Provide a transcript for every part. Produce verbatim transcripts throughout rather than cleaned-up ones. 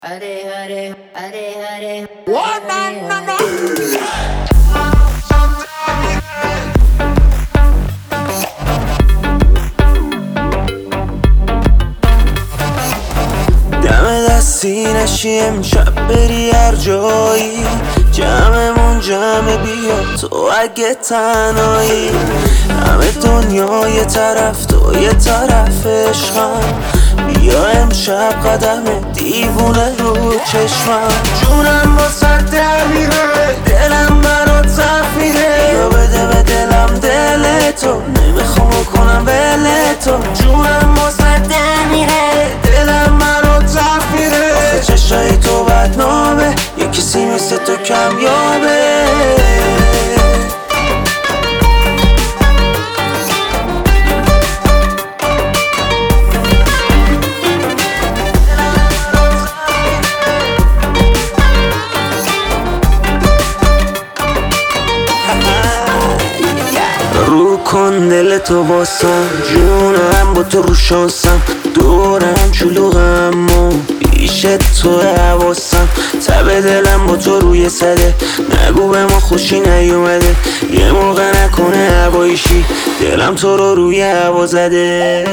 Hare Hare, Hare Hare. One man, no, no. دم دستی نشی امشب بری هر جایی، جمعمون جمع بیا تو اگه تنهایی. همه دنیا یه طرف تو یه طرف عشقم، بیا امشب قدم دیوونه رو چشمم. جونم با سر در میره، دلم برات صف میره. یا بده به دلم دل تو، نمیخوام کنم ول تو. جونم با سر در میره، دلم برات صف میره. آخه چشای تو بدنامه، یه کسی مثل تو کمیابه. رو کن دل تو باسم، جونم با تو رو شانسم. دورم شلوغم و پیش تو حواسم. تب دلم با تو روی صده، نگو به ما خوشی نیومده. یه موقع نکنه هوایشی، دلم تو رو روی هوا زده.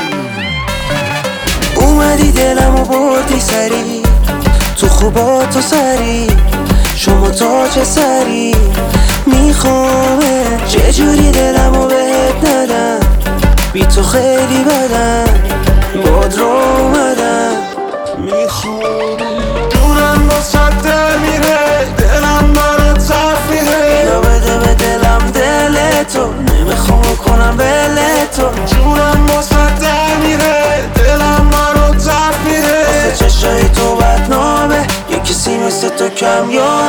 اومدی دلمو بردی سری، تو خوبا تو سری. شما تاج سری میخوامه، چجوری دلمو بهت ندم. بی تو خیلی بدم، باد رو اومدم میخوامه. جونم با صد در میره، دلم برات صف میره. یا بده به دلم دل تو، نمیخوام کنم ول تو. جونم با صد در میره، دلم برات صف میره. آخه چشای تو بدنامه، یه کسی مثل تو کمیابه.